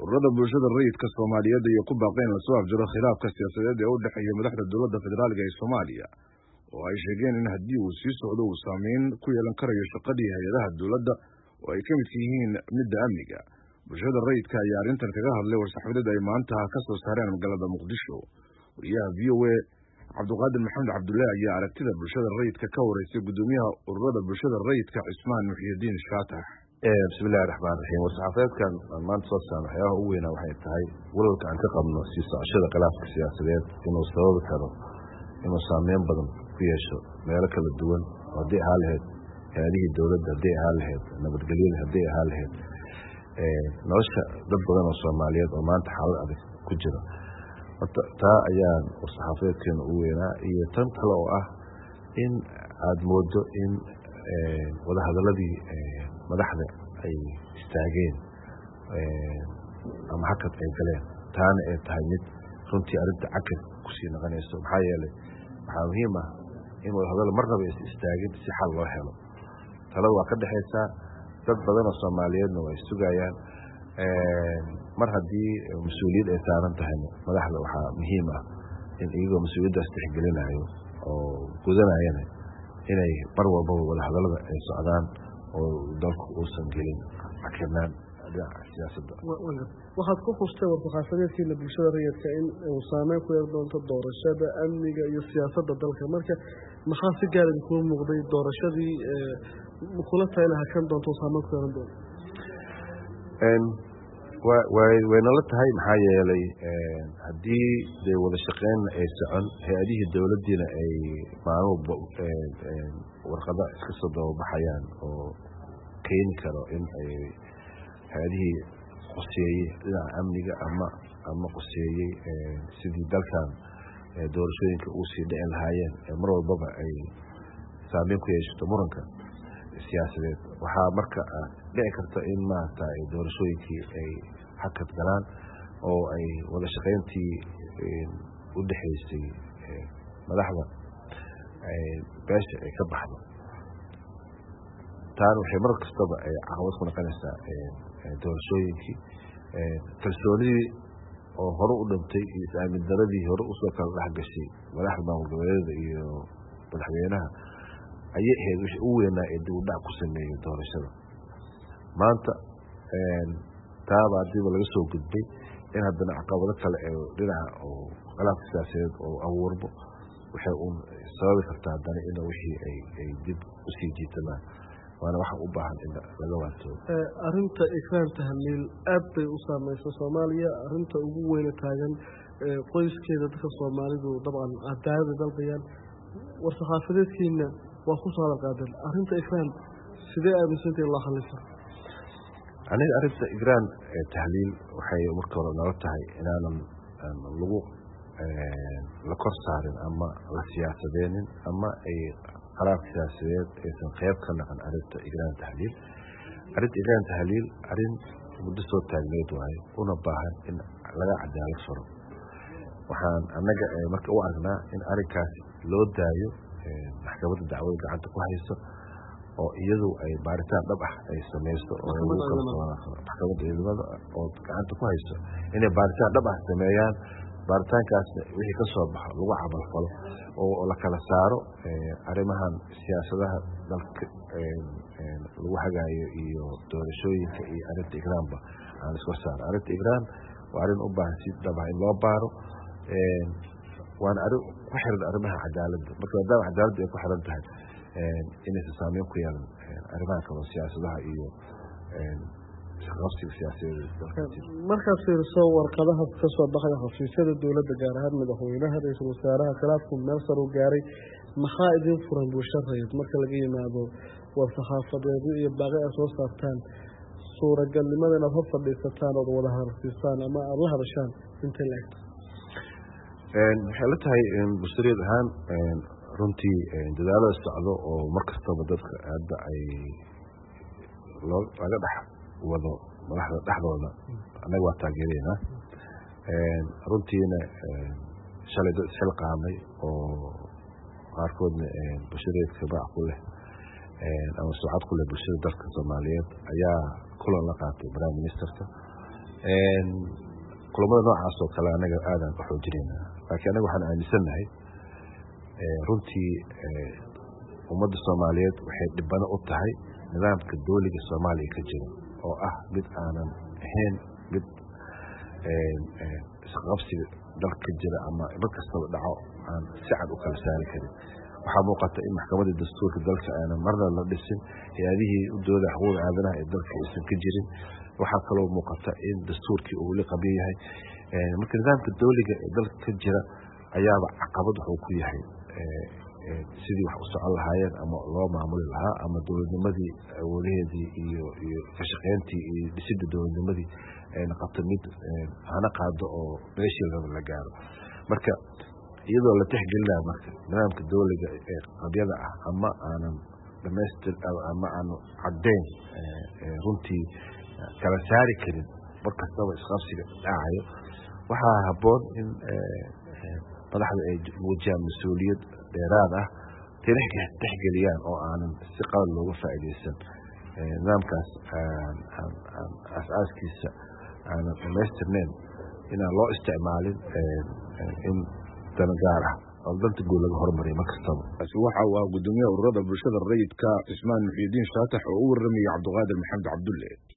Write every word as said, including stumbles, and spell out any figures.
ururada bulshada rayidka Soomaaliyeed iyo ku baaqeen la soo afjaro khilaafka siyaasadeed ee u dhexeeya madaxda dowladda federaalka ee Soomaaliya oo ay sheegeen in haddii uu sii socdo uu saameyn ku yeelan karayo shaqadii hay'adaha dowladda oo ay ka mid yihiin midda amniga. Bulshada rayidka ayaa arrintan kaga hadlay war-saxaafadeed ay maanta ka soo saareen magaalada Muqdisho. Wariyaha V O A Cabduqaadir Maxamed Cabdulle ayaa aragtida bulshada rayidka ka wareysay gudoomiyaha ururada bulshada rayidka Cismaan Muxyidiin Shaatax. bismillaahir rahmaanir rahiim. war-saxaafadeedkan maanta soo saaran waxyaabaha ugu weynaa waxay tahay walwalka aan ka qabno sii socoshada khilaafka siyaasadeed inuu sababi karo inuu saameyn badan ku yeesho meelo kala duwan oo haddii ahaa lahayd hay-adihii dowladda, haddii ahaa lahayd nabadgelyada, haddii ahaa lahayd nolosha dad badan oo Soomaaliyeed oo maanta xaalad adag ku jira. taa ayaan war-saxaafadeedkeena ugu weynaa iyo tan kale oo ah in aada moodo in wadahadaladii madaxda ay istaageen ama hakad ay galeen, taana ay tahay mid runtii arrinta cakad kusii noqonayso. maxaa yeelay waxaa muhiim ah in wadahadalo marnaba is istaagin si xal loo helo. talada waa ka dhexaysaa, dad badan oo Soomaaliyeedna way sugayaan. mar haddii mas-uuliyad ay saaran tahayna madaxda waxaa muhiim ah in iyagoo mas-uuliyaddaas tixgelinayo oo gudanayana inay mar walbaba wadahadalada ay socdaan oo dalku uusan gelin cakirnaan dhinaca siyaasadda. waxaad ku xustay war-saxaafadeedkiina bulshada rayidka in uu saameyn ku yeelan doonto doorashada, amniga iyo siyaasadda dalka. marka maxaa si gaar idin kuu muuqday doorashadii kula tayna hakan doonto saameyn ku yeelan doonto? waynala tahay maxaa yeelay haddii dee wada shaqeyn ay socon, hay-adihii dowladdiina ay maalmuba warqada iska soo dababaxayaan oo keeni karo in ay hay-adihii qoseeyey dhinaca amniga ama ama qoseeyey sidii dalkan doorashooyinka uu sii dhicin lahaayeen mar walbaba ay saameyn ku yeeshato muranka siyaasadeed. waxaa marka dhici karta in maarata doorashooyinkii ay hakad galaan oo ay wada shaqeyntii u dhexaysay madaxda beesha ay ka baxdo. taana waxay mar kastaba ay caqabad ku noqonaysaa doorashooyinkii. kalsoonidii oo hore u dhintay iyo is-aamin daradii hore usoo kala dhex gashay madaxda maamul goboleedyada iyo madaxweynaha ayay ahayd wixii ugu weynaa ee dib u dhac ku sameeyey doorashada. maanta taaba haddiiba laga soo gudbay in haddana caqabado kale ee dhinaca oo khilaafka siyaasadeed oo abuurbo waxay uun sababi kartaa haddana in wixii ay ay dib usii jiitamaan. waana waxa u baahan in laga waantoobo. arrinta ikraan tahliil aad bay u saameysay Soomaaliya. arrinta ugu weyna taagan qoyskeeda dadka Soomaalidu dabcan cadaalad dalbayaan. war-saxaafadeedkiina waa ku soo qaadan arrinta ikraan sidee aaminsantahay loo xalliso? aniga arrinta ikraan tahliil waxay marka hore nala tahay inaanan lagu la kor saarin ama la siyaasadeenin ama ay qaraarka siyaasadeed aysan qayb ka noqon arrinta ikraan tahliil. arrinta ikraan tahliil arrin muddo soo taagneyd waaye una baahan in laga cadaalad faro. waxaan annaga marka u aragnaa in arrinkaasi loo daayo maxkamadda dacwada gacanta ku hayso oo iyadu ay baaritaan dhab ah ay samayso oo maxkamadda ciidamada oo gacanta ku hayso inay baaritaan dhab ah sameeyaan. baaritaankaasna wixii ka soo baxo lagu camal falo oo la kala saaro arrimahan siyaasadaha dalka lagu hagaayo iyo doorashooyinka iyo arrinta ikraanba aan iska saaro. arrinta ikraan waa arrin u baahan si dhab ah in loo baaro. waana arrin ku xiran arrimaha cadaaladda. marka maadaama cadaaladda ay ku xiran tahay inaysan saameyn ku yeelan arrimaha kale siyaasadaha iyo qabsiga siyaasadeed. markaad fiiriso warqadaha ka soo baxaya xafiisyada dowladda gaar ahaan madaxweynaha, ra-iisul wasaaraha, khilaafku meel sar u gaaray, maxaa idin furan bulshada rayid marka laga yimaado war-saxaafadeed iyo baaqi ay soo saartaan suuragalnimada inaad hor fadhiisataan ood wada harsiisaan ama aada la hadashaan intay la egto? waxay la tahay bulshadeed ahaan runtii dadaalada socdo oo mar kastaba dadka hadda ay laga dhex wado madaxda dhexdooda annaga waa taageeraynaa. runtiina shalay dad isxil qaamay oo qaarkoodna bulshadeedka baac ku leh ama sumcad ku leh bulshada dalka Soomaaliyeed ayaa kulan la qaatay prime ministerka kulamada noocaas oo kale anaga aadan u xoojinayna laakiin anaga waxaan aaminsanahay runtii ummadda Soomaaliyeed waxay dhibano u tahay nidaamka dawliga Soomaaliya ka jira oo ah mid aanan ahayn mid isqabsiga dalka jira ama mid kastaba dhaco aan si cad u kala saari karin waxaa muuqata in maxkamadda dastuurka dalka aanan marna la dhisin hay'adihii u dooda xuquuqda aadanaha ee dalka aysan ka jirin waxaa kaloo muuqata in dastuurkii uu la qaban yahay marka nidaamka dawliga ee dalka ka jira ayaaba caqabad wuxuu ku yahay sidii wax u socon lahaayeen ama loo maamuli lahaa ama dowladnimadii awoodaheedii iyo iyo ka shaqeyntii iyo dhisidda dowladnimadii ay noqoto mid hana qaado oo meeshii la gaaro marka iyadoo la tixgelinayo marka nidaamka dawliga ee qabyada ah ama aanan dhamaystir ama aan caddeyn runtii kala saari karin mar kastaba isqabsiga dhacayo waxaa habboon in madaxda ay muujiyaan mas-uuliyad dheeraad ah tixgeliyaan oo aanan si qalad looga faa'iidaysan nidaamkaas aasaaskiisa aanan dhamaystirnayn inaan loo isticmaalin in dana gaar ah oo danta guud laga hormariyo mar kastaba waxa uu ah gudoomiyaha ururada bulshada rayidka Cismaan Muxyidiin Shaatax oo u warramay Cabdiqaadir Maxamed Cabdulle.